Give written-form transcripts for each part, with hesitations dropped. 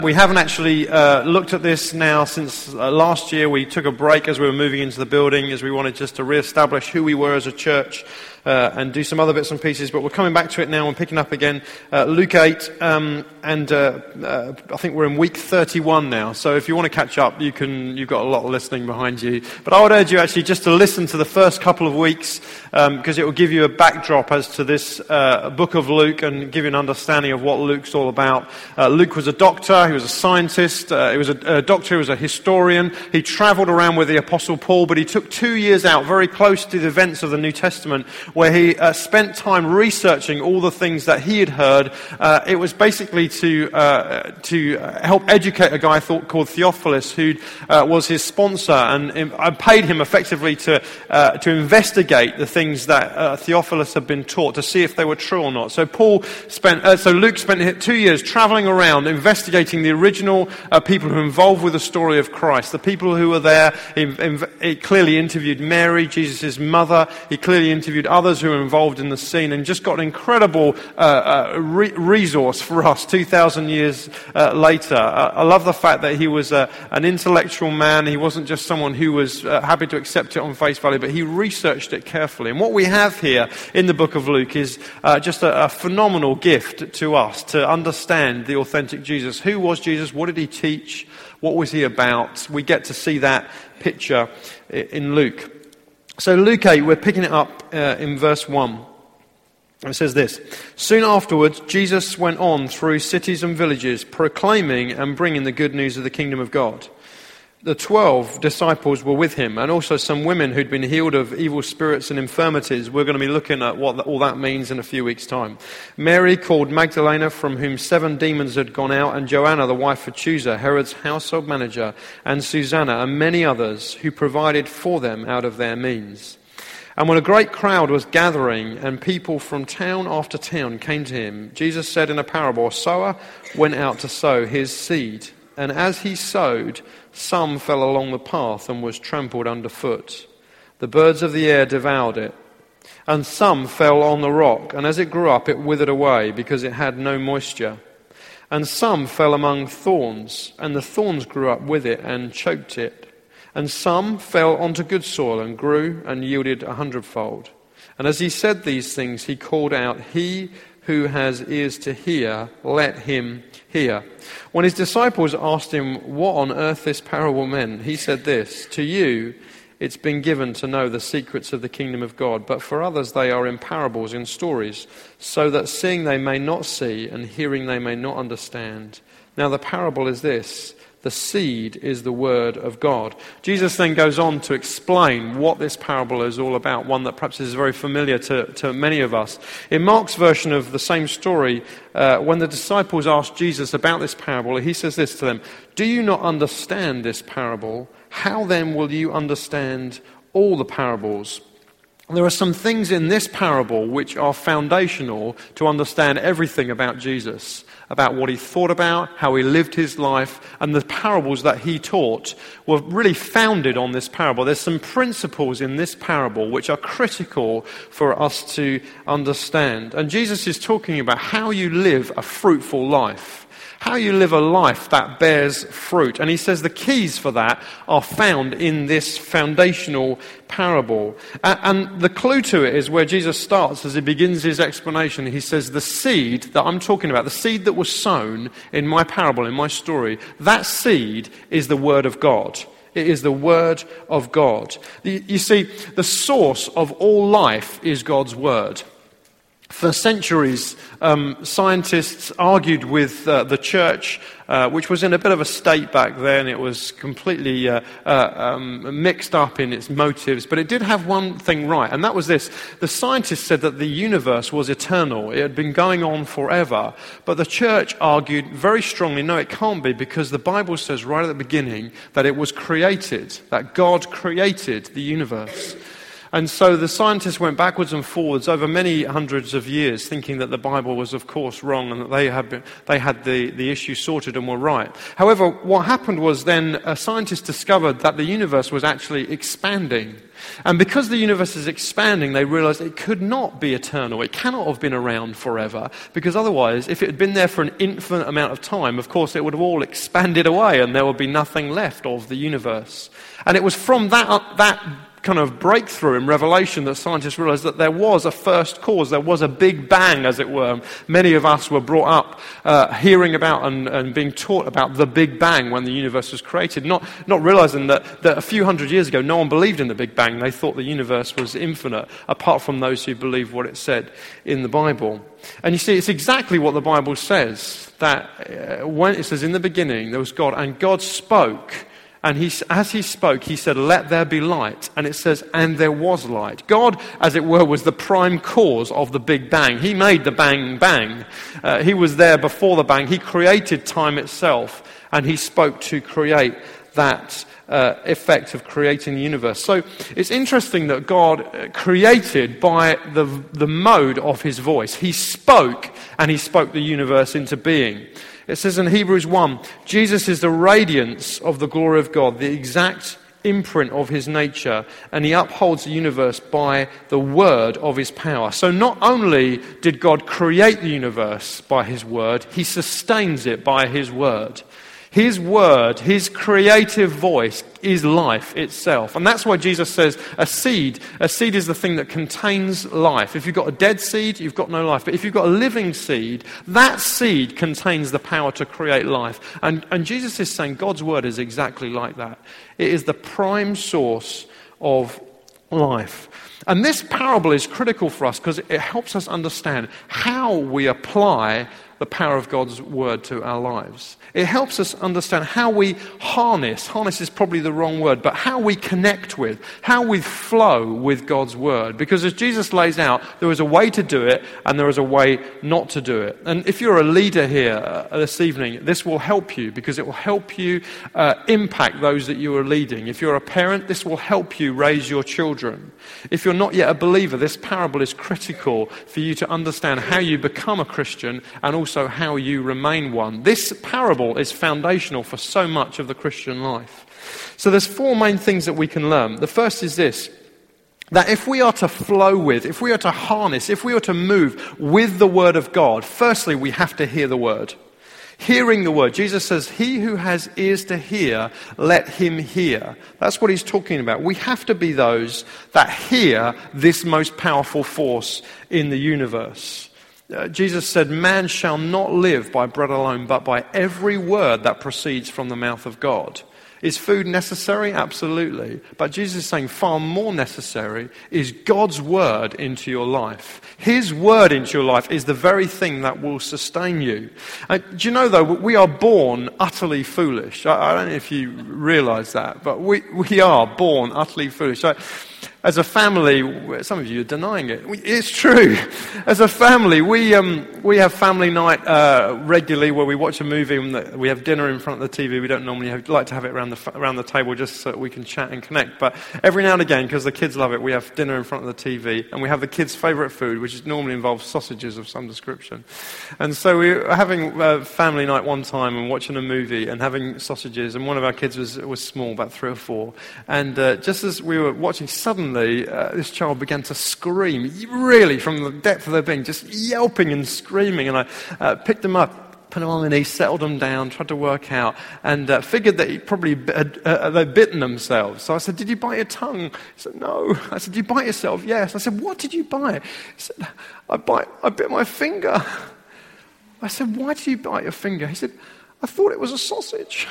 We haven't actually looked at this now since last year. We took a break as we were moving into the building, as we wanted just to re-establish who we were as a church and do some other bits and pieces. But we're coming back to it now and picking up again. Luke 8, and I think we're in week 31 now. So if you want to catch up, you've got a lot of listening behind you. But I would urge you actually just to listen to the first couple of weeks because it will give you a backdrop as to this book of Luke and give you an understanding of what Luke's all about. Luke was a doctor. He was a scientist. He was a doctor. He was a historian. He travelled around with the Apostle Paul, but he took 2 years out, very close to the events of the New Testament, where he spent time researching all the things that he had heard. It was basically to help educate a guy called Theophilus, who was his sponsor, and I paid him effectively to investigate the things that Theophilus had been taught to see if they were true or not. So Luke spent 2 years travelling around investigating the original people who were involved with the story of Christ, the people who were there. He clearly interviewed Mary, Jesus' mother. He clearly interviewed others who were involved in the scene, and just got an incredible resource for us 2,000 years later. I love the fact that he was an intellectual man. He wasn't just someone who was happy to accept it on face value, but he researched it carefully. And what we have here in the book of Luke is just a phenomenal gift to us to understand the authentic Jesus. Who was Jesus? What did he teach? What was he about? We get to see that picture in Luke. So Luke 8, we're picking it up in verse 1. It says this: "Soon afterwards, Jesus went on through cities and villages, proclaiming and bringing the good news of the kingdom of God. The 12 disciples were with him, and also some women who'd been healed of evil spirits and infirmities." We're going to be looking at what all that means in a few weeks' time. "Mary, called Magdalene, from whom 7 demons had gone out, and Joanna, the wife of Chuza, Herod's household manager, and Susanna, and many others who provided for them out of their means. And when a great crowd was gathering, and people from town after town came to him, Jesus said in a parable, 'A sower went out to sow his seed. And as he sowed, some fell along the path and was trampled underfoot. The birds of the air devoured it. And some fell on the rock, and as it grew up, it withered away, because it had no moisture. And some fell among thorns, and the thorns grew up with it and choked it. And some fell onto good soil and grew and yielded 100-fold. And as he said these things, he called out, 'He who has ears to hear, let him hear.' When his disciples asked him what on earth this parable meant, he said this, 'To you it's been given to know the secrets of the kingdom of God, but for others they are in parables, in stories, so that seeing they may not see, and hearing they may not understand. Now the parable is this: the seed is the word of God.'" Jesus then goes on to explain what this parable is all about, one that perhaps is very familiar to many of us. In Mark's version of the same story, when the disciples asked Jesus about this parable, he says this to them: "Do you not understand this parable? How then will you understand all the parables?" There are some things in this parable which are foundational to understand everything about Jesus, about what he thought about, how he lived his life, and the parables that he taught were really founded on this parable. There's some principles in this parable which are critical for us to understand. And Jesus is talking about how you live a fruitful life, how you live a life that bears fruit. And he says the keys for that are found in this foundational parable. And the clue to it is where Jesus starts as he begins his explanation. He says, the seed that I'm talking about, the seed that was sown in my parable, in my story, that seed is the word of God. It is the word of God. You see, the source of all life is God's word. For centuries, scientists argued with the church, which was in a bit of a state back then. It was completely mixed up in its motives, but it did have one thing right, and that was this. The scientists said that the universe was eternal. It had been going on forever, but the church argued very strongly, no, it can't be, because the Bible says right at the beginning that it was created, that God created the universe. And so the scientists went backwards and forwards over many hundreds of years, thinking that the Bible was, of course, wrong and that they had the issue sorted and were right. However, what happened was then scientists discovered that the universe was actually expanding. And because the universe is expanding, they realize it could not be eternal. It cannot have been around forever, because otherwise, if it had been there for an infinite amount of time, of course, it would have all expanded away and there would be nothing left of the universe. And it was from that kind of breakthrough in Revelation that scientists realized that there was a first cause, there was a big bang, as it were. Many of us were brought up hearing about and being taught about the Big Bang when the universe was created, not realizing that a few hundred years ago no one believed in the Big Bang. They thought the universe was infinite, apart from those who believed what it said in the Bible. And you see, it's exactly what the Bible says, that when it says in the beginning there was God, and God spoke. And as he spoke, he said, "Let there be light." And it says, "And there was light." God, as it were, was the prime cause of the Big Bang. He made the bang bang. He was there before the bang. He created time itself. And he spoke to create that effect of creating the universe. So it's interesting that God created by the mode of his voice. He spoke, and he spoke the universe into being. It says in Hebrews 1, Jesus is the radiance of the glory of God, the exact imprint of his nature, and he upholds the universe by the word of his power. So not only did God create the universe by his word, he sustains it by his word. His word, his creative voice, is life itself. And that's why Jesus says a seed is the thing that contains life. If you've got a dead seed, you've got no life. But if you've got a living seed, that seed contains the power to create life. And Jesus is saying God's word is exactly like that. It is the prime source of life. And this parable is critical for us because it helps us understand how we apply the power of God's word to our lives. It helps us understand how we harness is probably the wrong word, but how we connect with, how we flow with God's word. Because as Jesus lays out, there is a way to do it and there is a way not to do it. And if you're a leader here this evening, this will help you because it will help you impact those that you are leading. If you're a parent, this will help you raise your children. If you're not yet a believer, this parable is critical for you to understand how you become a Christian and also how you remain one. This parable is foundational for so much of the Christian life. So there's four main things that we can learn. The first is this, that if we are to flow with, if we are to harness, if we are to move with the word of God, firstly we have to hear the word. Hearing the word. Jesus says, "He who has ears to hear, let him hear." That's what he's talking about. We have to be those that hear this most powerful force in the universe. Jesus said, "Man shall not live by bread alone, but by every word that proceeds from the mouth of God." Is food necessary? Absolutely. But Jesus is saying far more necessary is God's word into your life. His word into your life is the very thing that will sustain you. Do you know, though, we are born utterly foolish. I don't know if you realize that, but we are born utterly foolish. As a family, some of you are denying it. It's true. As a family, we have family night regularly where we watch a movie and we have dinner in front of the TV. We don't normally like to have it around the table just so that we can chat and connect. But every now and again, because the kids love it, we have dinner in front of the TV and we have the kids' favourite food, which normally involves sausages of some description. And so we were having family night one time and watching a movie and having sausages. And one of our kids was small, about 3 or 4. And just as we were watching, suddenly this child began to scream, really from the depth of their being, just yelping and screaming. And I picked him up, put him on my knee, settled him down, tried to work out, and figured that he probably they'd bitten themselves. So I said, "Did you bite your tongue?" He said, "No." I said, "Did you bite yourself?" "Yes." I said, "What did you bite?" He said, I bit my finger." I said, "Why did you bite your finger?" He said, "I thought it was a sausage."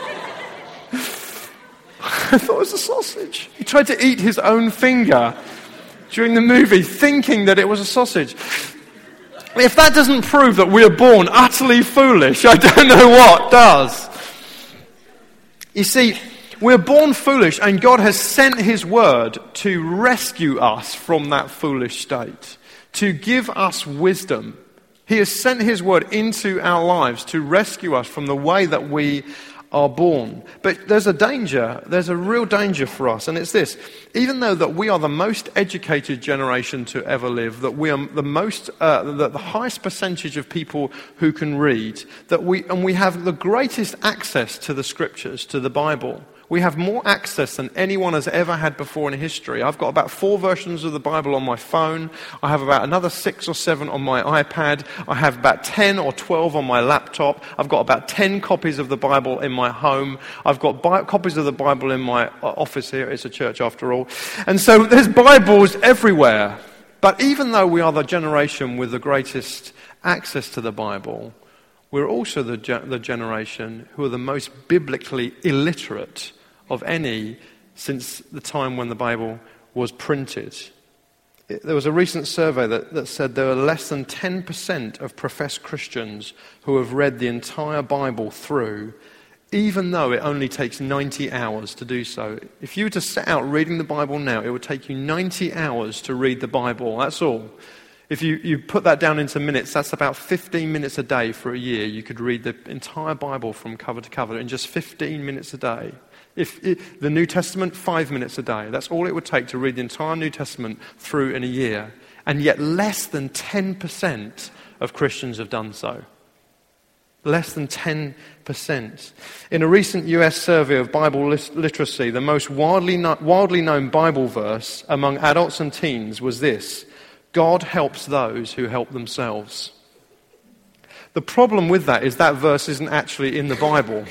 I thought it was a sausage. He tried to eat his own finger during the movie, thinking that it was a sausage. If that doesn't prove that we are born utterly foolish, I don't know what does. You see, we're born foolish, and God has sent his word to rescue us from that foolish state, to give us wisdom. He has sent his word into our lives to rescue us from the way that we are born. But there's a real danger for us, and it's this: even though that we are the most educated generation to ever live, that we are the highest percentage of people who can read, we have the greatest access to the scriptures, to the Bible. We have more access than anyone has ever had before in history. I've got about 4 versions of the Bible on my phone. I have about another 6 or 7 on my iPad. I have about 10 or 12 on my laptop. I've got about 10 copies of the Bible in my home. I've got copies of the Bible in my office here. It's a church after all. And so there's Bibles everywhere. But even though we are the generation with the greatest access to the Bible, we're also the generation who are the most biblically illiterate of any since the time when the Bible was printed. There was a recent survey that said there are less than 10% of professed Christians who have read the entire Bible through, even though it only takes 90 hours to do so. If you were to set out reading the Bible now, it would take you 90 hours to read the Bible. That's all. If you put that down into minutes, that's about 15 minutes a day for a year. You could read the entire Bible from cover to cover in just 15 minutes a day. The New Testament, 5 minutes a day. That's all it would take to read the entire New Testament through in a year. And yet less than 10% of Christians have done so. Less than 10%. In a recent US survey of Bible literacy, the most widely known Bible verse among adults and teens was this: God helps those who help themselves. The problem with that is that verse isn't actually in the Bible.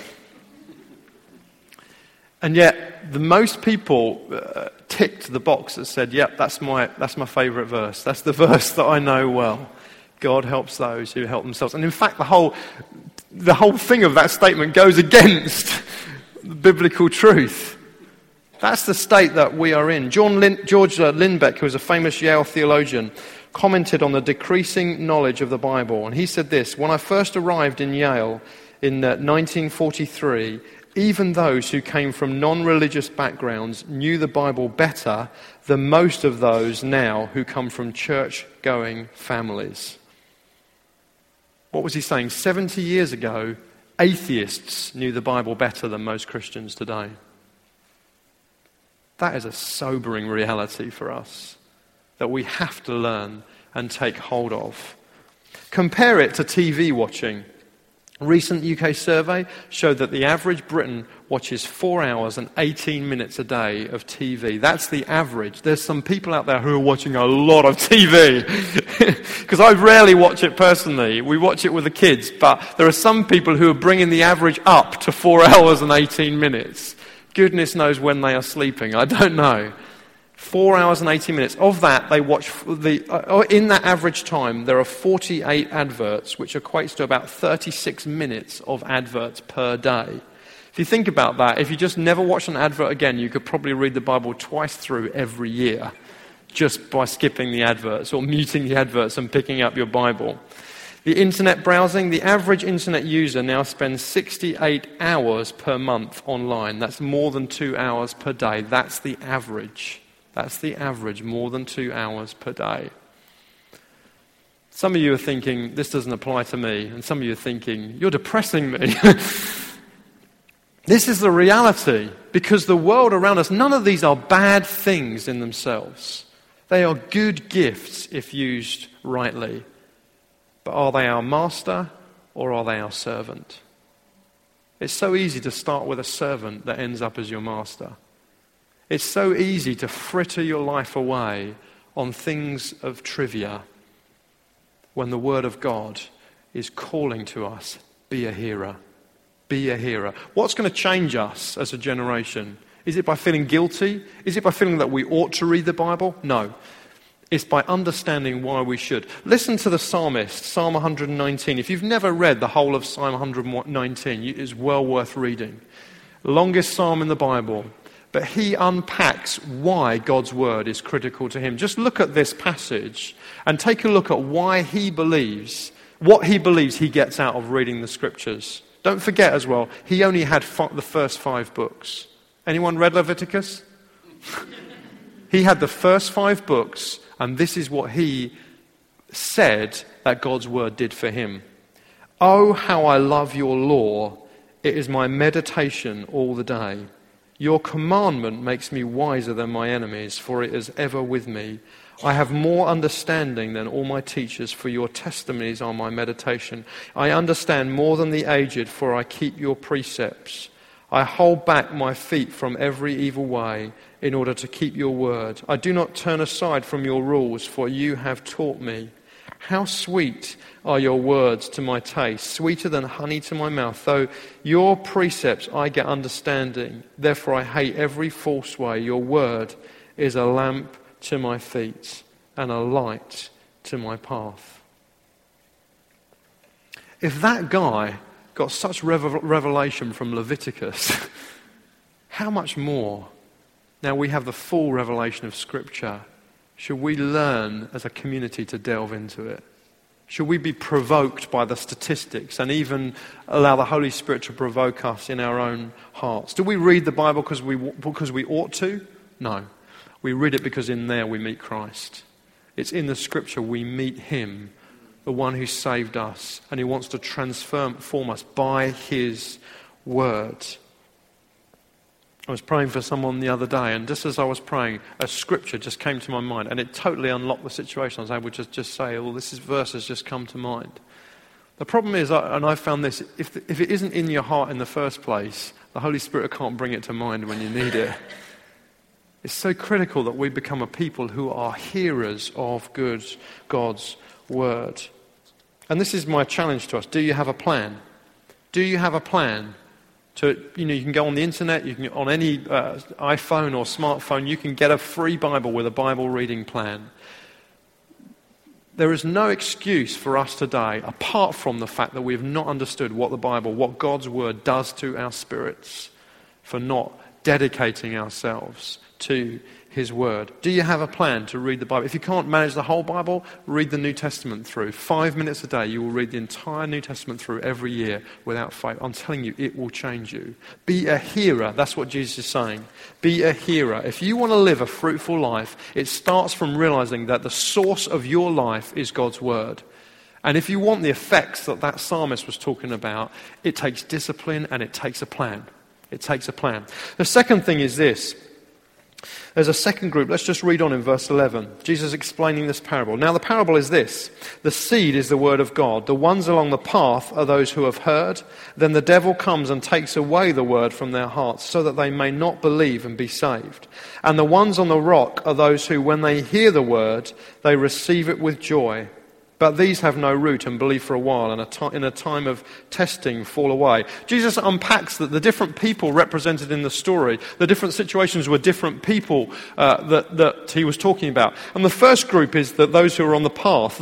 And yet, the most people ticked the box that said, yep, that's my favourite verse. That's the verse that I know well. God helps those who help themselves. And in fact, the whole thing of that statement goes against the biblical truth. That's the state that we are in. George Lindbeck, who was a famous Yale theologian, commented on the decreasing knowledge of the Bible. And he said this: when I first arrived in Yale in 1943, even those who came from non-religious backgrounds knew the Bible better than most of those now who come from church-going families. What was he saying? 70 years ago, atheists knew the Bible better than most Christians today. That is a sobering reality for us that we have to learn and take hold of. Compare it to TV watching. A recent UK survey showed that the average Briton watches 4 hours and 18 minutes a day of TV. That's the average. There's some people out there who are watching a lot of TV. Because I rarely watch it personally. We watch it with the kids. But there are some people who are bringing the average up to 4 hours and 18 minutes. Goodness knows when they are sleeping. I don't know. 4 hours and 18 minutes. Of that, they watch in that average time, there are 48 adverts, which equates to about 36 minutes of adverts per day. If you think about that, if you just never watch an advert again, you could probably read the Bible twice through every year, just by skipping the adverts or muting the adverts and picking up your Bible. The internet browsing, the average internet user now spends 68 hours per month online. That's more than 2 hours per day. That's the average. That's the average, more than 2 hours per day. Some of you are thinking, this doesn't apply to me. And some of you are thinking, you're depressing me. This is the reality. Because the world around us, none of these are bad things in themselves. They are good gifts if used rightly. But are they our master or are they our servant? It's so easy to start with a servant that ends up as your master. It's so easy to fritter your life away on things of trivia when the Word of God is calling to us, be a hearer. Be a hearer. What's going to change us as a generation? Is it by feeling guilty? Is it by feeling that we ought to read the Bible? No. It's by understanding why we should. Listen to the psalmist, Psalm 119. If you've never read the whole of Psalm 119, it's well worth reading. Longest psalm in the Bible. But he unpacks why God's word is critical to him. Just look at this passage and take a look at why he believes, what he believes he gets out of reading the scriptures. Don't forget as well, he only had the first 5 books. Anyone read Leviticus? He had the first 5 books, and this is what he said that God's word did for him. Oh, how I love your law. It is my meditation all the day. Your commandment makes me wiser than my enemies, for it is ever with me. I have more understanding than all my teachers, for your testimonies are my meditation. I understand more than the aged, for I keep your precepts. I hold back my feet from every evil way in order to keep your word. I do not turn aside from your rules, for you have taught me. How sweet are your words to my taste, sweeter than honey to my mouth. Though your precepts I get understanding, therefore I hate every false way. Your word is a lamp to my feet and a light to my path. If that guy got such revelation from Leviticus, how much more, now we have the full revelation of Scripture, should we learn as a community to delve into it? Should we be provoked by the statistics and even allow the Holy Spirit to provoke us in our own hearts? Do we read the Bible because we ought to? No. We read it because in there we meet Christ. It's in the Scripture we meet Him, the one who saved us, and He wants to transform us by His Word. I was praying for someone the other day, and just as I was praying, a scripture just came to my mind, and it totally unlocked the situation. I was able to just say, well, this verse has just come to mind. The problem is, and I found this, if it isn't in your heart in the first place, the Holy Spirit can't bring it to mind when you need it. It's so critical that we become a people who are hearers of God's Word. And this is my challenge to us. Do you have a plan? Do you have a plan? You can go on the internet, you can on any iPhone or smartphone, you can get a free Bible with a Bible reading plan. There is no excuse for us today, apart from the fact that we have not understood what the Bible, what God's Word does to our spirits, for not dedicating ourselves to His Word. Do you have a plan to read the Bible? If you can't manage the whole Bible, read the New Testament through. 5 minutes a day, you will read the entire New Testament through every year without fail. I'm telling you, it will change you. Be a hearer. That's what Jesus is saying. Be a hearer. If you want to live a fruitful life, it starts from realizing that the source of your life is God's Word. And if you want the effects that psalmist was talking about, it takes discipline and it takes a plan. It takes a plan. The second thing is this. There's a second group. Let's just read on in verse 11. Jesus explaining this parable. Now the parable is this. The seed is the word of God. The ones along the path are those who have heard. Then the devil comes and takes away the word from their hearts so that they may not believe and be saved. And the ones on the rock are those who, when they hear the word, they receive it with joy. But these have no root and believe for a while, and in a time of testing fall away. Jesus unpacks that the different people represented in the story, the different situations were different people that he was talking about. And the first group is that those who are on the path.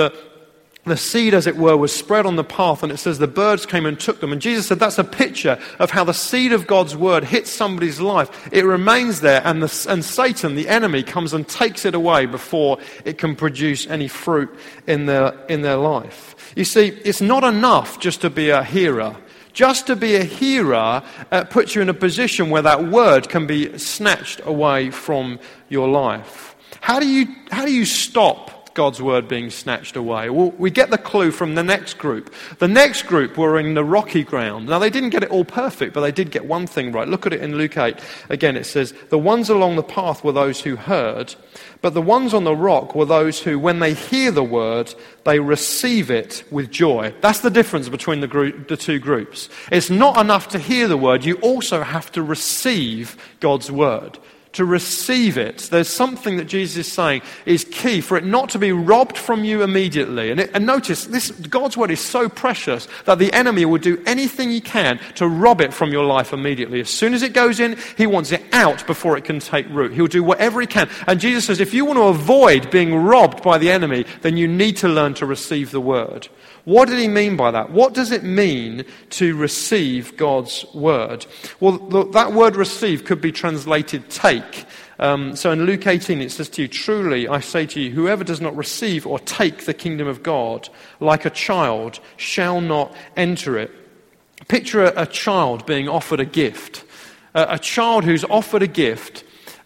The seed, as it were, was spread on the path, and it says the birds came and took them. And Jesus said that's a picture of how the seed of God's word hits somebody's life. It remains there, and Satan, the enemy, comes and takes it away before it can produce any fruit in their life. You see, it's not enough just to be a hearer. Just to be a hearer puts you in a position where that word can be snatched away from your life. How do you stop God's word being snatched away? Well, we get the clue from the next group. The next group were in the rocky ground. Now, they didn't get it all perfect, but they did get one thing right. Look at it in Luke 8. Again, it says, the ones along the path were those who heard, but the ones on the rock were those who, when they hear the word, they receive it with joy. That's the difference between the two groups. It's not enough to hear the word. You also have to receive God's word. To receive it. There's something that Jesus is saying is key for it not to be robbed from you immediately. And notice, God's word is so precious that the enemy will do anything he can to rob it from your life immediately. As soon as it goes in, he wants it out before it can take root. He'll do whatever he can. And Jesus says, if you want to avoid being robbed by the enemy, then you need to learn to receive the word. What did he mean by that? What does it mean to receive God's word? Well, that word receive could be translated take. So in Luke 18 it says to you, truly I say to you, whoever does not receive or take the kingdom of God like a child shall not enter it. Picture a child being offered a gift. A child who's offered a gift.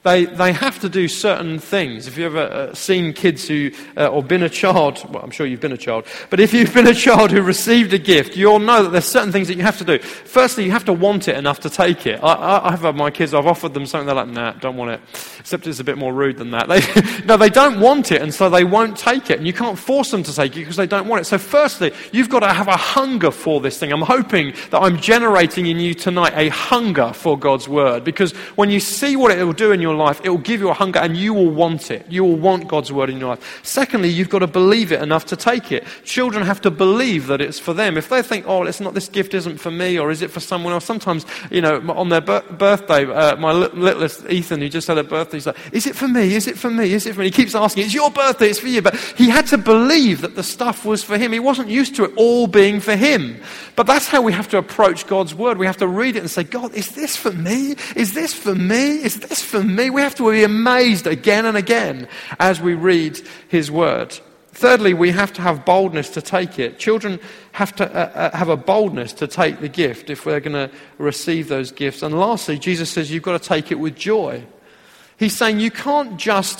They have to do certain things. If you've ever seen kids who, or been a child, well, I'm sure you've been a child, but if you've been a child who received a gift, you'll know that there's certain things that you have to do. Firstly, you have to want it enough to take it. I've had my kids, I've offered them something, they're like, nah, don't want it. Except it's a bit more rude than that. They don't want it, and so they won't take it. And you can't force them to take it because they don't want it. So firstly, you've got to have a hunger for this thing. I'm hoping that I'm generating in you tonight a hunger for God's word. Because when you see what it will do in your life, it will give you a hunger and you will want it. You will want God's word in your life. Secondly, you've got to believe it enough to take it. Children have to believe that it's for them. If they think, oh, it's not, this gift isn't for me, or is it for someone else? Sometimes, on their birthday, my littlest Ethan, who just had a birthday, he's like, is it for me? Is it for me? Is it for me? He keeps asking, it's your birthday, it's for you. But he had to believe that the stuff was for him. He wasn't used to it all being for him. But that's how we have to approach God's word. We have to read it and say, God, is this for me? Is this for me? Is this for me? We have to be amazed again and again as we read his word. Thirdly, we have to have boldness to take it. Children have to have a boldness to take the gift if we're going to receive those gifts. And lastly, Jesus says you've got to take it with joy. He's saying you can't just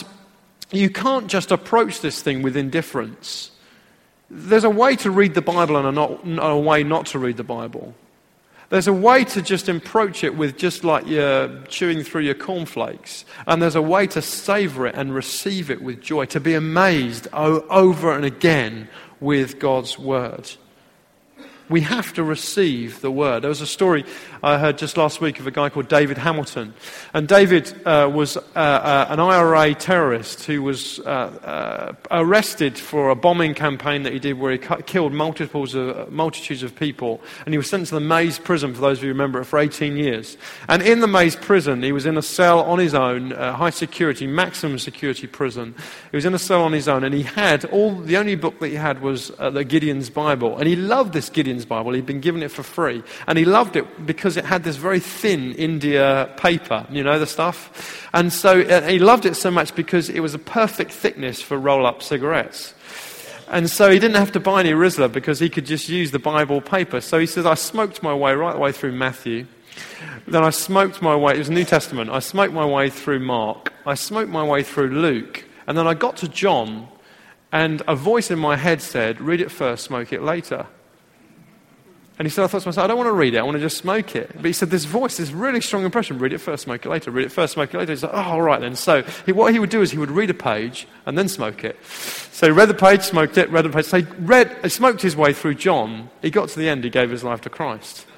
approach this thing with indifference. There's a way to read the Bible and a way not to read the Bible. There's a way to just approach it with just like you're chewing through your cornflakes. And there's a way to savor it and receive it with joy, to be amazed over and again with God's word. We have to receive the word. There was a story I heard just last week of a guy called David Hamilton. And David was an IRA terrorist who was arrested for a bombing campaign that he did where he killed multitudes of people. And he was sent to the Maze prison, for those of you who remember it, for 18 years. And in the Maze prison, he was in a cell on his own, high security, maximum security prison. He was in a cell on his own, and he had the only book that he had was the Gideon's Bible. And he loved this Gideon's Bible. He'd been given it for free. And he loved it because it had this very thin India paper, the stuff. And so he loved it so much because it was a perfect thickness for roll-up cigarettes. And so he didn't have to buy any Rizla because he could just use the Bible paper. So he says, I smoked my way right the way through Matthew. Then I smoked my way, it was New Testament, I smoked my way through Mark. I smoked my way through Luke. And then I got to John, and a voice in my head said, read it first, smoke it later. And he said, I thought to myself, I don't want to read it, I want to just smoke it. But he said, this voice, this really strong impression, read it first, smoke it later, read it first, smoke it later. He's like, oh, all right then. So what he would do is he would read a page and then smoke it. So he read the page, smoked it, read the page. So he smoked his way through John. He got to the end, he gave his life to Christ.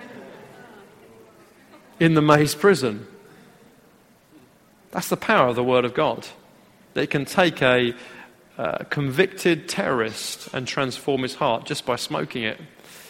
In the Maze prison. That's the power of the Word of God. That it can take a convicted terrorist and transform his heart just by smoking it.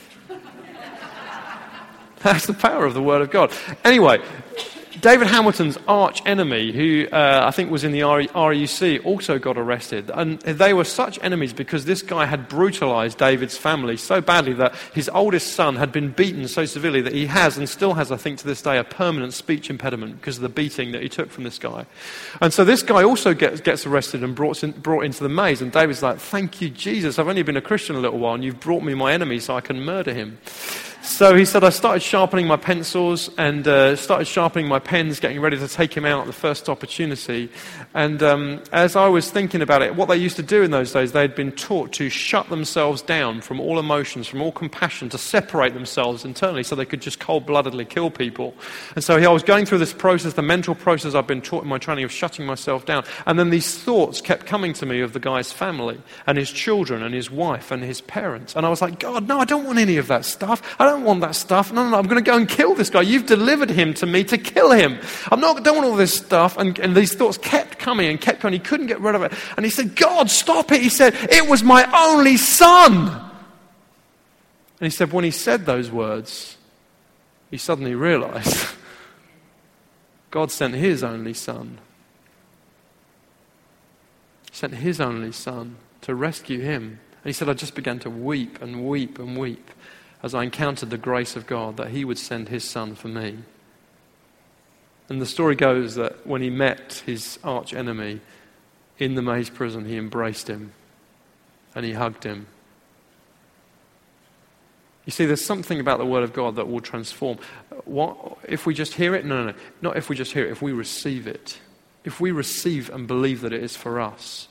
That's the power of the Word of God. Anyway, David Hamilton's arch enemy, who I think was in the RUC, also got arrested. And they were such enemies because this guy had brutalized David's family so badly that his oldest son had been beaten so severely that he has, and still has, I think to this day, a permanent speech impediment because of the beating that he took from this guy. And so this guy also gets arrested and brought into the Maze. And David's like, thank you, Jesus. I've only been a Christian a little while and you've brought me my enemy so I can murder him. So he said, I started sharpening my pencils and started sharpening my pens, getting ready to take him out at the first opportunity. And as I was thinking about it, what they used to do in those days, they had been taught to shut themselves down from all emotions, from all compassion, to separate themselves internally so they could just cold-bloodedly kill people. And so I was going through this process, the mental process I've been taught in my training of shutting myself down. And then these thoughts kept coming to me of the guy's family and his children and his wife and his parents. And I was like, God, no, I don't want any of that stuff. I don't want that stuff. No, I'm going to go and kill this guy. You've delivered him to me to kill him. Don't want all this stuff. And these thoughts kept coming and kept coming. He couldn't get rid of it. And he said, God, stop it. He said, it was my only son. And he said, when he said those words, he suddenly realized God sent his only son. He sent his only son to rescue him. And he said, I just began to weep and weep and weep as I encountered the grace of God that he would send his son for me. And the story goes that when he met his arch enemy in the Maze prison, he embraced him and he hugged him. You see, there's something about the Word of God that will transform. What if we just hear it? No. Not if we just hear it, if we receive it. if we receive and believe that it is for us.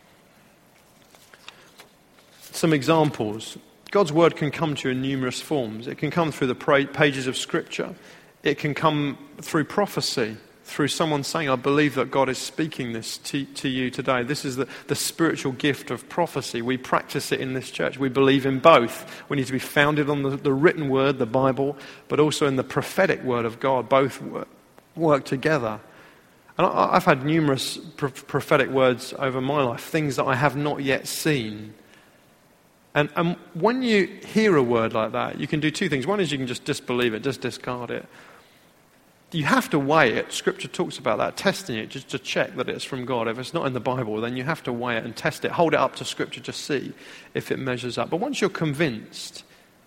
Some examples. God's word can come to you in numerous forms. It can come through the pages of Scripture. It can come through prophecy, through someone saying, I believe that God is speaking this to you today. This is the spiritual gift of prophecy. We practice it in this church. We believe in both. We need to be founded on the written word, the Bible, but also in the prophetic word of God. Both work together. And I've had numerous prophetic words over my life, things that I have not yet seen. And when you hear a word like that, you can do two things. One is you can just disbelieve it, just discard it. You have to weigh it. Scripture talks about that, testing it, just to check that it's from God. If it's not in the Bible, then you have to weigh it and test it. Hold it up to Scripture to see if it measures up. But once you're convinced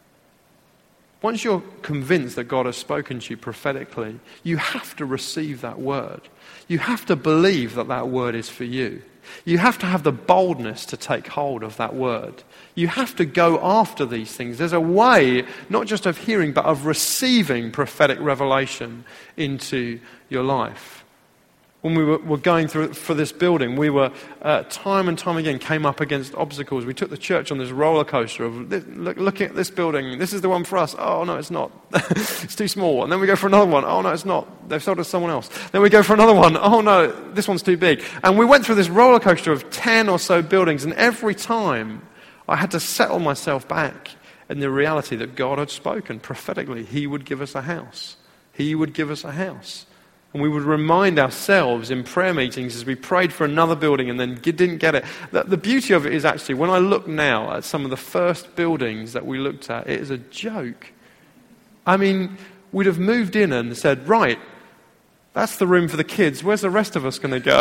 that God has spoken to you prophetically, you have to receive that word. You have to believe that that word is for you. You have to have the boldness to take hold of that word. You have to go after these things. There's a way, not just of hearing, but of receiving prophetic revelation into your life. When we were going through for this building, we were time and time again came up against obstacles. We took the church on this roller coaster of looking at this building. This is the one for us. Oh no, it's not. It's too small. And then we go for another one. Oh no, it's not. They've sold it to someone else. Then we go for another one. Oh no, this one's too big. And we went through this roller coaster of 10 or so buildings, and every time I had to settle myself back in the reality that God had spoken prophetically. He would give us a house. He would give us a house. And we would remind ourselves in prayer meetings as we prayed for another building and then didn't get it. The beauty of it is actually, when I look now at some of the first buildings that we looked at, it is a joke. I mean, we'd have moved in and said, right, that's the room for the kids. Where's the rest of us going to go?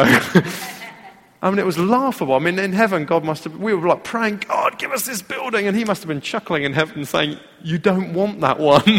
I mean, it was laughable. I mean, in heaven, we were like praying, God, give us this building. And he must have been chuckling in heaven saying, you don't want that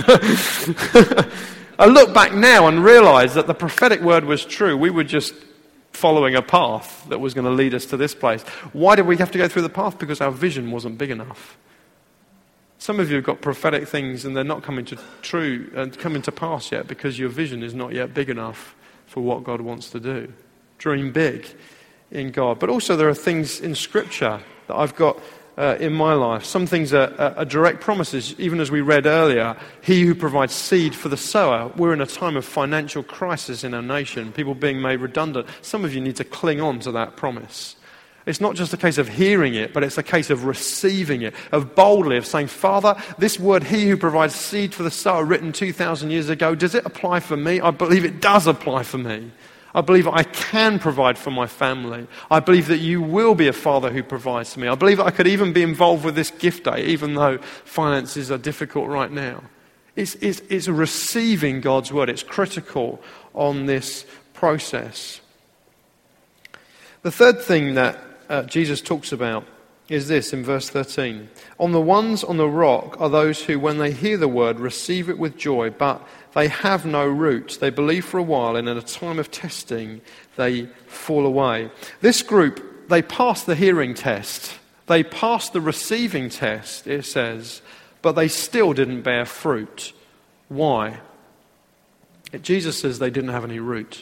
one. I look back now and realize that the prophetic word was true. We were just following a path that was going to lead us to this place. Why did we have to go through the path? Because our vision wasn't big enough. Some of you have got prophetic things and they're not coming to pass yet because your vision is not yet big enough for what God wants to do. Dream big in God. But also there are things in Scripture that I've got in my life. Some things are direct promises, even as we read earlier. He who provides seed for the sower. We're in a time of financial crisis in our nation, people being made redundant. Some of you need to cling on to that promise. It's not just a case of hearing it, but it's a case of receiving it, of boldly, of saying, Father, this word, he who provides seed for the sower, written 2,000 years ago, does it apply for me? I believe it does apply for me. I believe I can provide for my family. I believe that you will be a father who provides for me. I believe that I could even be involved with this gift day, even though finances are difficult right now. It's receiving God's word. It's critical on this process. The third thing that Jesus talks about is this in verse 13. On the ones on the rock are those who, when they hear the word, receive it with joy, but they have no root. They believe for a while, and in a time of testing, they fall away. This group, they passed the hearing test. They passed the receiving test, it says, but they still didn't bear fruit. Why? Jesus says they didn't have any root.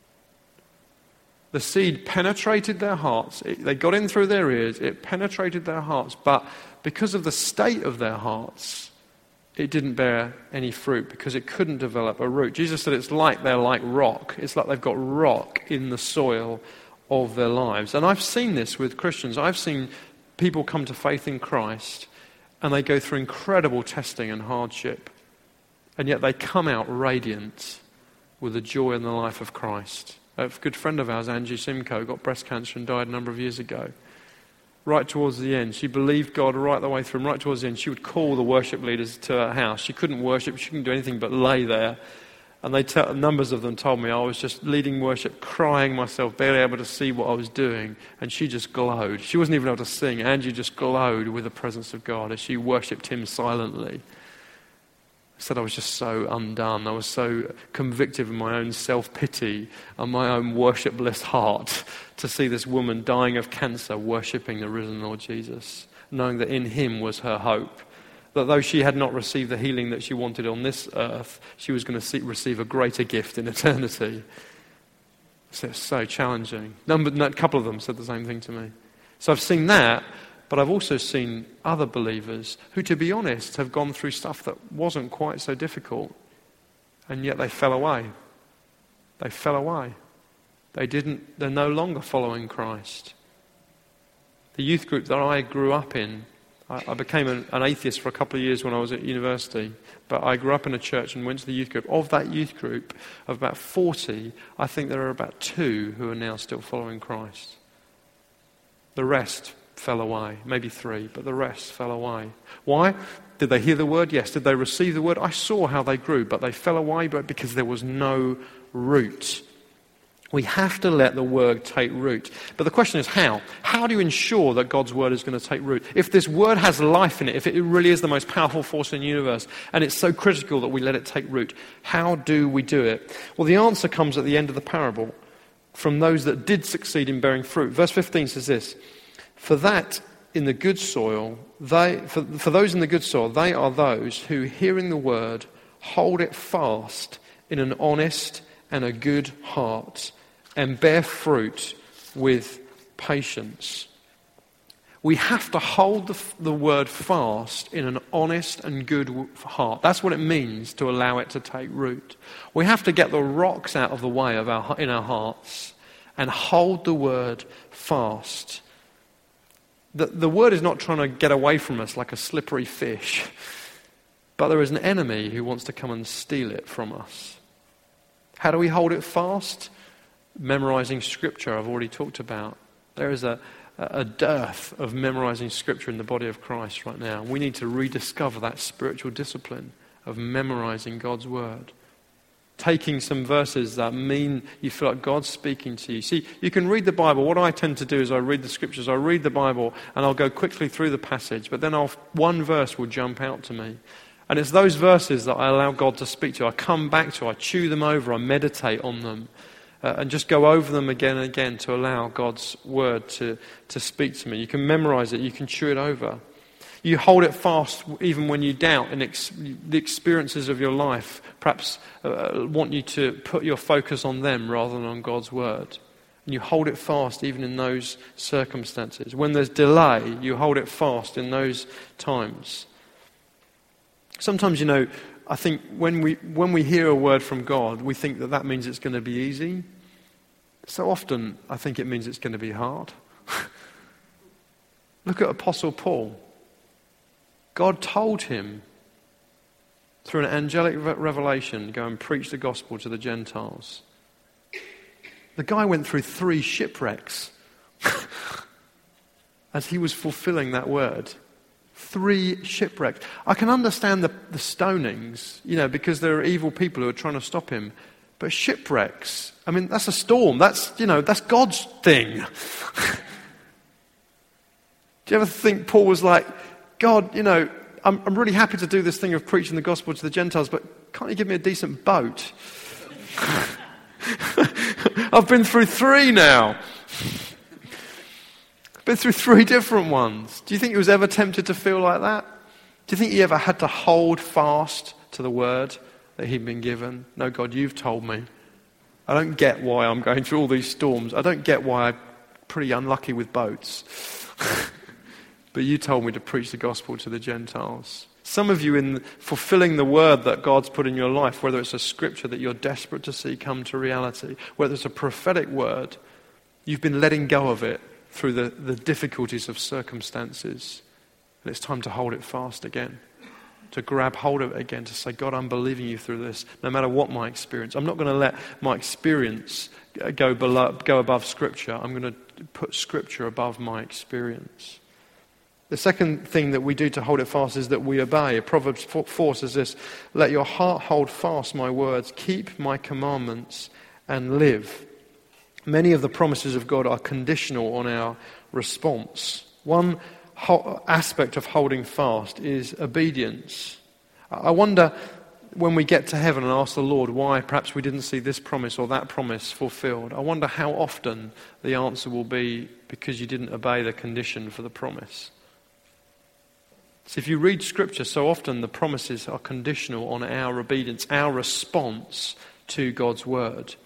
The seed penetrated their hearts. They got in through their ears. It penetrated their hearts. But because of the state of their hearts, it didn't bear any fruit because it couldn't develop a root. Jesus said it's like they're like rock. It's like they've got rock in the soil of their lives. And I've seen this with Christians. I've seen people come to faith in Christ and they go through incredible testing and hardship. And yet they come out radiant with the joy in the life of Christ. A good friend of ours, Angie Simcoe, got breast cancer and died a number of years ago. Right towards the end, she believed God right the way through, and right towards the end, she would call the worship leaders to her house. She couldn't worship, she couldn't do anything but lay there. And numbers of them told me I was just leading worship, crying myself, barely able to see what I was doing. And she just glowed. She wasn't even able to sing. Angie just glowed with the presence of God as she worshipped him silently. Said I was just so undone. I was so convicted of my own self-pity and my own worshipless heart to see this woman dying of cancer worshipping the risen Lord Jesus, knowing that in him was her hope. That though she had not received the healing that she wanted on this earth, she was going to receive a greater gift in eternity. It's so challenging. A couple of them said the same thing to me. So I've seen that, but I've also seen other believers who, to be honest, have gone through stuff that wasn't quite so difficult, and yet they fell away. They fell away. They're no longer following Christ. The youth group that I grew up in, I became an atheist for a couple of years when I was at university, but I grew up in a church and went to the youth group. Of that youth group, of about 40, I think there are about 2 who are now still following Christ. The rest fell away, maybe 3, but the rest fell away. Why? Did they hear the word? Yes. Did they receive the word? I saw how they grew, but they fell away because there was no root. We have to let the word take root. But the question is how? How do you ensure that God's word is going to take root? If this word has life in it, if it really is the most powerful force in the universe, and it's so critical that we let it take root, how do we do it? Well, the answer comes at the end of the parable from those that did succeed in bearing fruit. Verse 15 says this, for those in the good soil, they are those who, hearing the word, hold it fast in an honest and a good heart, and bear fruit with patience. We have to hold the word fast in an honest and good heart. That's what it means to allow it to take root. We have to get the rocks out of the way in our hearts and hold the word fast. The word is not trying to get away from us like a slippery fish, but there is an enemy who wants to come and steal it from us. How do we hold it fast? Memorizing Scripture, I've already talked about. There is a dearth of memorizing Scripture in the body of Christ right now. We need to rediscover that spiritual discipline of memorizing God's Word. Taking some verses that mean you feel like God's speaking to you. See, you can read the Bible. What I tend to do is I read the Scriptures, I read the Bible, and I'll go quickly through the passage, but then one verse will jump out to me. And it's those verses that I allow God to speak to. I come back to, I chew them over, I meditate on them, and just go over them again and again to allow God's word to speak to me. You can memorize it, you can chew it over. You hold it fast even when you doubt, and the experiences of your life perhaps want you to put your focus on them rather than on God's word. And you hold it fast even in those circumstances. When there's delay, you hold it fast in those times. Sometimes, I think when we hear a word from God, we think that means it's going to be easy. So often, I think it means it's going to be hard. Look at Apostle Paul. God told him through an angelic revelation, go and preach the gospel to the Gentiles. The guy went through 3 shipwrecks as he was fulfilling that word. 3 shipwrecks. I can understand the stonings, because there are evil people who are trying to stop him. But shipwrecks, that's a storm. That's God's thing. Do you ever think Paul was like, God, I'm really happy to do this thing of preaching the gospel to the Gentiles, but can't you give me a decent boat? I've been through 3 now. Been through 3 different ones. Do you think he was ever tempted to feel like that? Do you think he ever had to hold fast to the word that he'd been given? No, God, you've told me. I don't get why I'm going through all these storms. I don't get why I'm pretty unlucky with boats. But you told me to preach the gospel to the Gentiles. Some of you, in fulfilling the word that God's put in your life, whether it's a scripture that you're desperate to see come to reality, whether it's a prophetic word, you've been letting go of it through the difficulties of circumstances. And it's time to hold it fast again. To grab hold of it again. To say, God, I'm believing you through this. No matter what my experience. I'm not going to let my experience go above Scripture. I'm going to put Scripture above my experience. The second thing that we do to hold it fast is that we obey. Proverbs 4 says this, let your heart hold fast my words. Keep my commandments and live. Many of the promises of God are conditional on our response. One aspect of holding fast is obedience. I wonder when we get to heaven and ask the Lord why perhaps we didn't see this promise or that promise fulfilled. I wonder how often the answer will be because you didn't obey the condition for the promise. So if you read Scripture, so often the promises are conditional on our obedience, our response to God's word.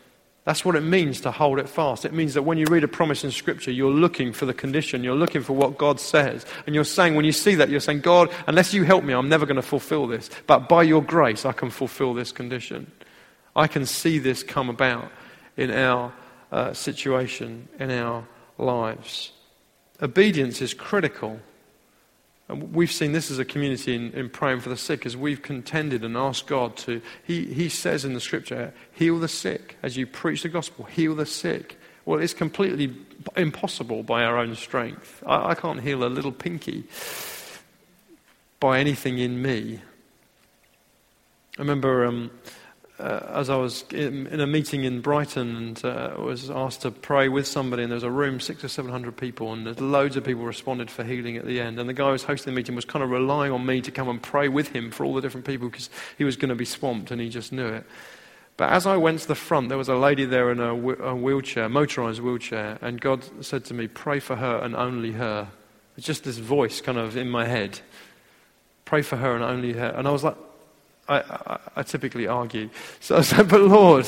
That's what it means to hold it fast. It means that when you read a promise in Scripture, you're looking for the condition. You're looking for what God says. And you're saying, when you see that, you're saying, God, unless you help me, I'm never going to fulfill this. But by your grace, I can fulfill this condition. I can see this come about in our situation, in our lives. Obedience is critical. And we've seen this as a community in praying for the sick, as we've contended and asked God to, he says in the Scripture, heal the sick. As you preach the gospel, heal the sick. Well, it's completely impossible by our own strength. I can't heal a little pinky by anything in me. I remember as I was in a meeting in Brighton and was asked to pray with somebody, and there was a room, 600 or 700 people, and loads of people responded for healing at the end. And the guy who was hosting the meeting was kind of relying on me to come and pray with him for all the different people, because he was going to be swamped and he just knew it. But as I went to the front, there was a lady there in a wheelchair, motorized wheelchair, and God said to me, pray for her and only her. It's just this voice kind of in my head. Pray for her and only her. And I was like, I typically argue. So I said, but Lord,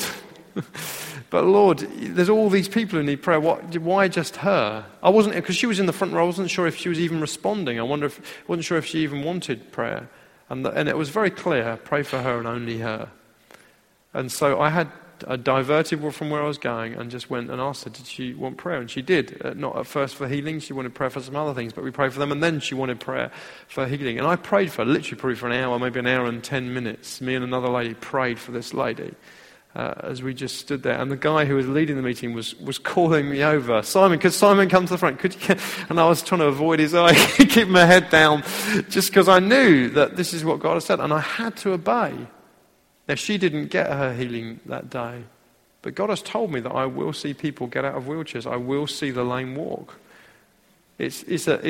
there's all these people who need prayer. Why just her? I wasn't, because she was in the front row, I wasn't sure if she was even responding. Wasn't sure if she even wanted prayer. And it was very clear, pray for her and only her. And so I diverted from where I was going and just went and asked her, did she want prayer? And she did. Not at first for healing, she wanted prayer for some other things, but we prayed for them, and then she wanted prayer for healing. And I prayed for her, literally probably for an hour, maybe an hour and 10 minutes. Me and another lady prayed for this lady as we just stood there. And the guy who was leading the meeting was calling me over. Simon, could Simon come to the front? And I was trying to avoid his eye, keep my head down, just because I knew that this is what God had said, and I had to obey. Now, she didn't get her healing that day, but God has told me that I will see people get out of wheelchairs. I will see the lame walk. It's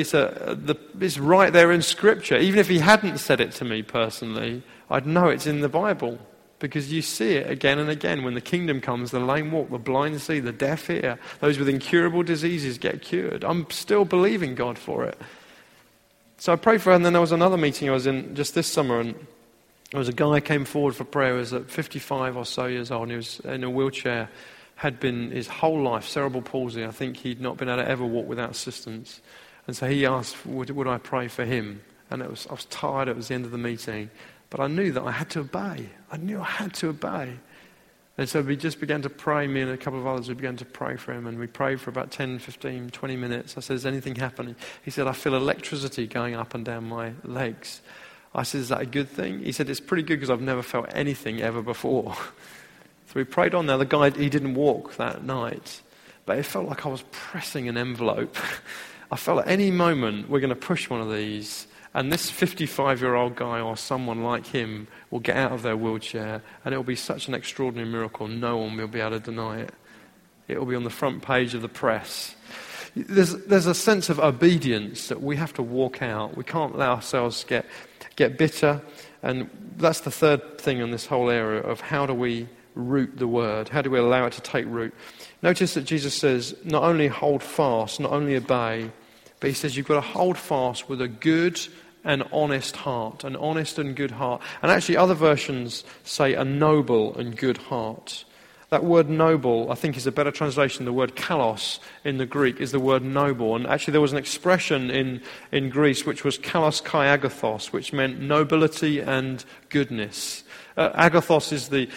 right there in Scripture. Even if he hadn't said it to me personally, I'd know it's in the Bible, because you see it again and again. When the kingdom comes, the lame walk, the blind see, the deaf hear, those with incurable diseases get cured. I'm still believing God for it. So I prayed for her, and then there was another meeting I was in just this summer, and there was a guy who came forward for prayer. He was at 55 or so years old, and he was in a wheelchair, had been his whole life, cerebral palsy. I think he'd not been able to ever walk without assistance. And so he asked, would I pray for him? And I was tired, it was the end of the meeting. But I knew that I had to obey. I knew I had to obey. And so we just began to pray, me and a couple of others, we began to pray for him. And we prayed for about 10, 15, 20 minutes. I said, is anything happening? He said, I feel electricity going up and down my legs. I said, is that a good thing? He said, it's pretty good because I've never felt anything ever before. So we prayed on. Now, the guy, he didn't walk that night, but it felt like I was pressing an envelope. I felt at any moment we're going to push one of these, and this 55-year-old guy or someone like him will get out of their wheelchair, and it will be such an extraordinary miracle, no one will be able to deny it. It will be on the front page of the press. There's a sense of obedience that we have to walk out. We can't allow ourselves to get bitter. And that's the third thing on this whole area of how do we root the word? How do we allow it to take root? Notice that Jesus says not only hold fast, not only obey, but he says you've got to hold fast with a good and honest heart, an honest and good heart. And actually other versions say a noble and good heart. That word noble, I think, is a better translation. The word kalos in the Greek is the word noble. And actually there was an expression in Greece which was kalos kai agathos, which meant nobility and goodness. Agathos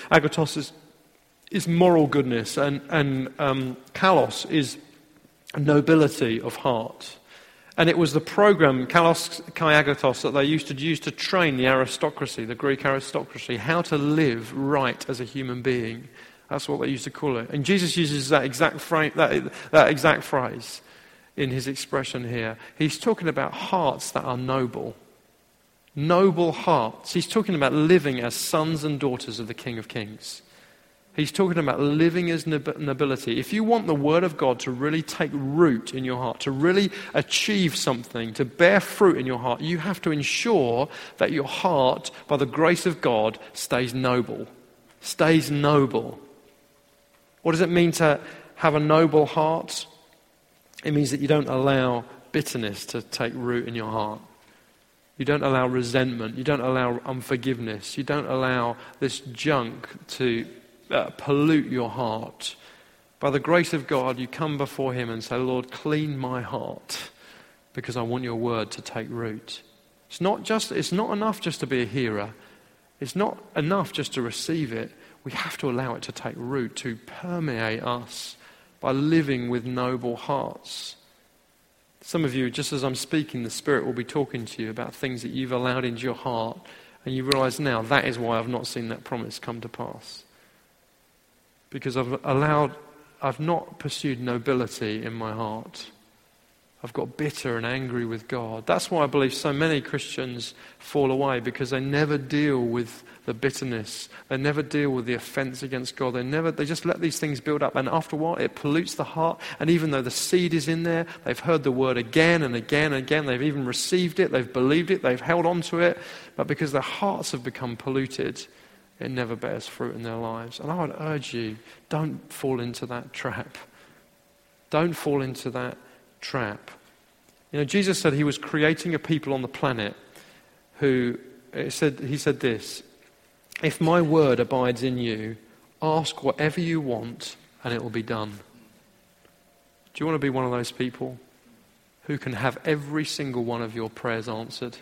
is moral goodness, and kalos is nobility of heart. And it was the program, kalos kai agathos, that they used to use to train the aristocracy, the Greek aristocracy, how to live right as a human being. That's what they used to call it. And Jesus uses that exact phrase in his expression here. He's talking about hearts that are noble. Noble hearts. He's talking about living as sons and daughters of the King of Kings. He's talking about living as nobility. If you want the Word of God to really take root in your heart, to really achieve something, to bear fruit in your heart, you have to ensure that your heart, by the grace of God, stays noble. Stays noble. What does it mean to have a noble heart? It means that you don't allow bitterness to take root in your heart. You don't allow resentment. You don't allow unforgiveness. You don't allow this junk to pollute your heart. By the grace of God, you come before him and say, Lord, clean my heart, because I want your word to take root. It's not enough just to be a hearer. It's not enough just to receive it. We have to allow it to take root, to permeate us by living with noble hearts. Some of you, just as I'm speaking, the Spirit will be talking to you about things that you've allowed into your heart, and you realise now that is why I've not seen that promise come to pass. Because I've not pursued nobility in my heart. I've got bitter and angry with God. That's why I believe so many Christians fall away, because they never deal with the bitterness. They never deal with the offence against God. They just let these things build up. And after a while, it pollutes the heart. And even though the seed is in there, they've heard the word again and again and again. They've even received it. They've believed it. They've held on to it. But because their hearts have become polluted, it never bears fruit in their lives. And I would urge you, don't fall into that trap. Don't fall into that trap. You know, Jesus said he was creating a people on the planet he said this, if my word abides in you, ask whatever you want and it will be done. Do you want to be one of those people who can have every single one of your prayers answered?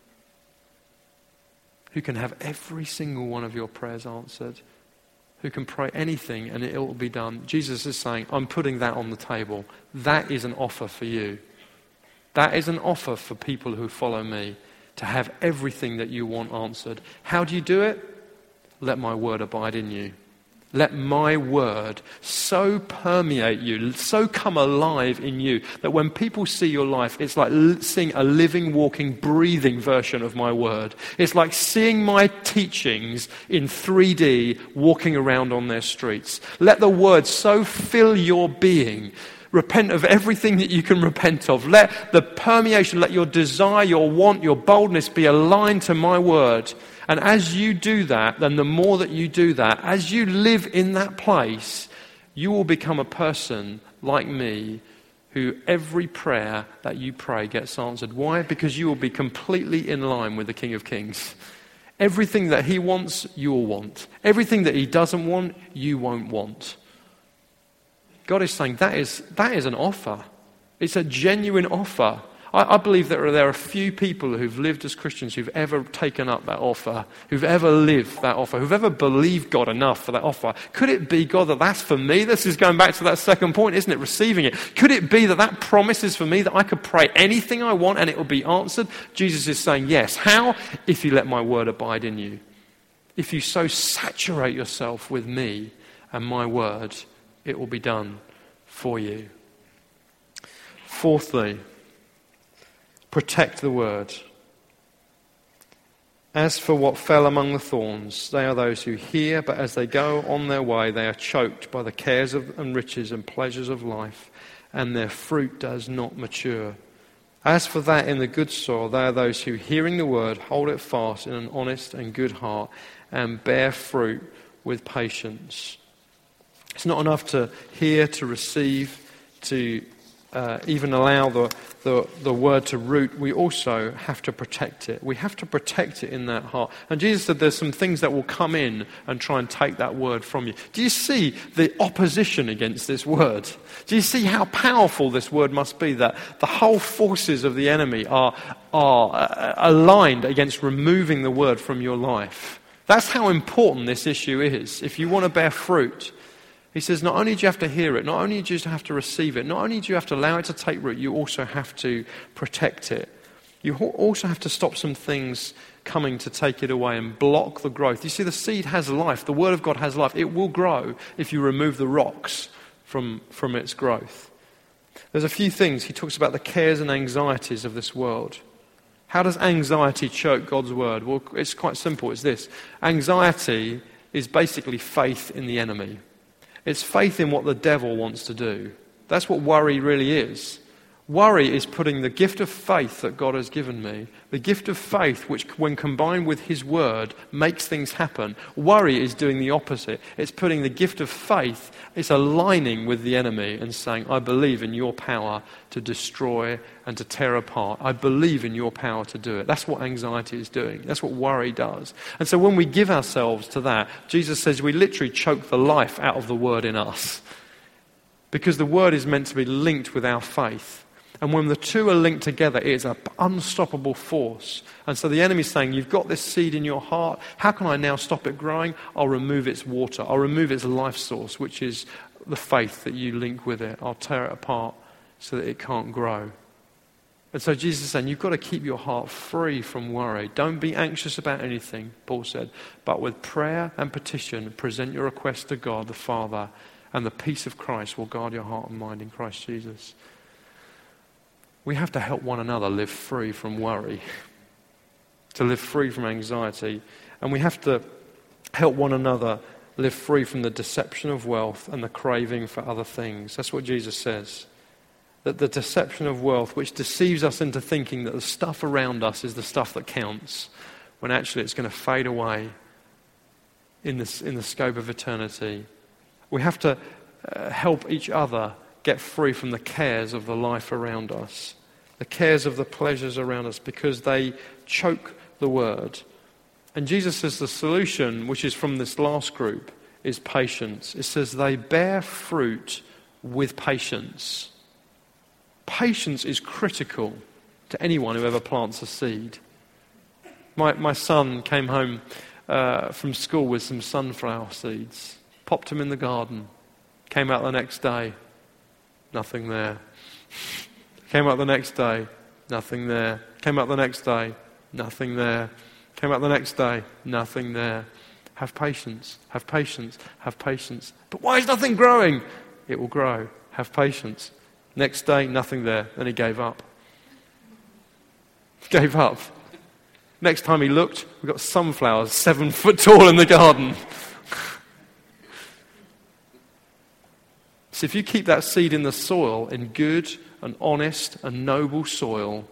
Who can have every single one of your prayers answered? Who can pray anything and it will be done? Jesus is saying, I'm putting that on the table. That is an offer for you. That is an offer for people who follow me, to have everything that you want answered. How do you do it? Let my word abide in you. Let my word so permeate you, so come alive in you, that when people see your life, it's like seeing a living, walking, breathing version of my word. It's like seeing my teachings in 3D walking around on their streets. Let the word so fill your being. Repent of everything that you can repent of. Let the permeation, let your desire, your want, your boldness be aligned to my word. And as you do that, then the more that you do that, as you live in that place, you will become a person like me, who every prayer that you pray gets answered. Why? Because you will be completely in line with the King of Kings. Everything that he wants, you will want. Everything that he doesn't want, you won't want. God is saying that is an offer. It's a genuine offer. I believe that there are few people who've lived as Christians who've ever taken up that offer, who've ever lived that offer, who've ever believed God enough for that offer. Could it be, God, that that's for me? This is going back to that second point, isn't it? Receiving it. Could it be that that promise is for me, that I could pray anything I want and it will be answered? Jesus is saying yes. How? If you let my word abide in you. If you so saturate yourself with me and my word, it will be done for you. Fourthly, protect the word. As for what fell among the thorns, they are those who hear, but as they go on their way, they are choked by the cares and riches and pleasures of life, and their fruit does not mature. As for that in the good soil, they are those who, hearing the word, hold it fast in an honest and good heart, and bear fruit with patience. It's not enough to hear, to receive, to even allow the word to root. We also have to protect it. We have to protect it in that heart. And Jesus said there's some things that will come in and try and take that word from you. Do you see the opposition against this word? Do you see how powerful this word must be, that the whole forces of the enemy are aligned against removing the word from your life? That's how important this issue is. If you want to bear fruit, he says not only do you have to hear it, not only do you have to receive it, not only do you have to allow it to take root, you also have to protect it. You also have to stop some things coming to take it away and block the growth. You see, the seed has life. The word of God has life. It will grow if you remove the rocks from its growth. There's a few things. He talks about the cares and anxieties of this world. How does anxiety choke God's word? Well, it's quite simple. It's this. Anxiety is basically faith in the enemy. It's faith in what the devil wants to do. That's what worry really is. Worry is putting the gift of faith that God has given me, the gift of faith which when combined with his word makes things happen. Worry is doing the opposite. It's putting the gift of faith, it's aligning with the enemy and saying, I believe in your power to destroy and to tear apart. I believe in your power to do it. That's what anxiety is doing. That's what worry does. And so when we give ourselves to that, Jesus says we literally choke the life out of the word in us. Because the word is meant to be linked with our faith. And when the two are linked together, it is an unstoppable force. And so the enemy's saying, you've got this seed in your heart. How can I now stop it growing? I'll remove its water. I'll remove its life source, which is the faith that you link with it. I'll tear it apart so that it can't grow. And so Jesus is saying, you've got to keep your heart free from worry. Don't be anxious about anything, Paul said. But with prayer and petition, present your request to God the Father, and the peace of Christ will guard your heart and mind in Christ Jesus. We have to help one another live free from worry, to live free from anxiety. And we have to help one another live free from the deception of wealth and the craving for other things. That's what Jesus says. That the deception of wealth, which deceives us into thinking that the stuff around us is the stuff that counts, when actually it's going to fade away in the scope of eternity. We have to help each other get free from the cares of the life around us, the cares of the pleasures around us, because they choke the word. And Jesus says the solution, which is from this last group, is patience. It says they bear fruit with patience. Patience is critical to anyone who ever plants a seed. My son came home from school with some sunflower seeds, popped them in the garden, came out the next day, nothing there. Came out the next day, nothing there. Came out the next day, nothing there. Came out the next day, nothing there. Have patience, have patience, have patience. But why is nothing growing? It will grow. Have patience. Next day, nothing there. Then he gave up. Gave up. Next time he looked, we got sunflowers 7 foot tall in the garden. So if you keep that seed in the soil, in good and honest and noble soil,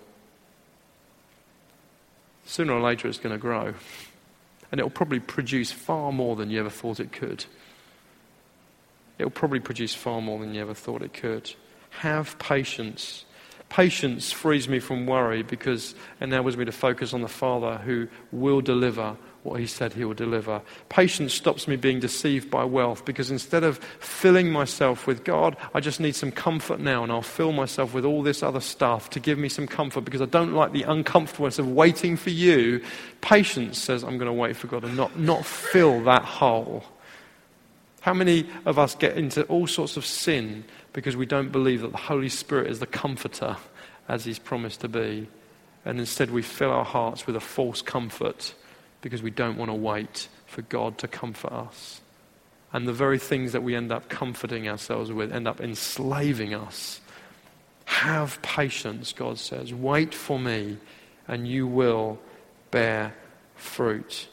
sooner or later it's going to grow. And it'll probably produce far more than you ever thought it could. It'll probably produce far more than you ever thought it could. Have patience. Patience frees me from worry because it enables me to focus on the Father who will deliver what he said he will deliver. Patience stops me being deceived by wealth because instead of filling myself with God, I just need some comfort now, and I'll fill myself with all this other stuff to give me some comfort because I don't like the uncomfortableness of waiting for you. Patience says I'm going to wait for God and not fill that hole. How many of us get into all sorts of sin because we don't believe that the Holy Spirit is the comforter as he's promised to be, and instead we fill our hearts with a false comfort because we don't want to wait for God to comfort us. And the very things that we end up comforting ourselves with end up enslaving us. Have patience, God says. Wait for me and you will bear fruit.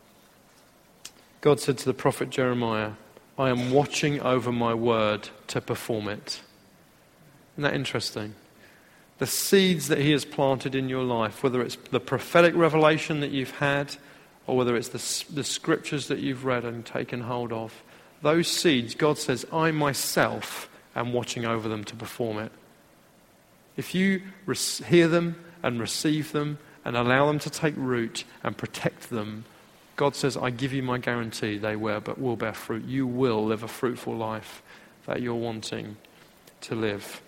God said to the prophet Jeremiah, I am watching over my word to perform it. Isn't that interesting? The seeds that he has planted in your life, whether it's the prophetic revelation that you've had, or whether it's the scriptures that you've read and taken hold of, those seeds, God says, I myself am watching over them to perform it. If you hear them and receive them and allow them to take root and protect them, God says, I give you my guarantee they will bear fruit. You will live a fruitful life that you're wanting to live.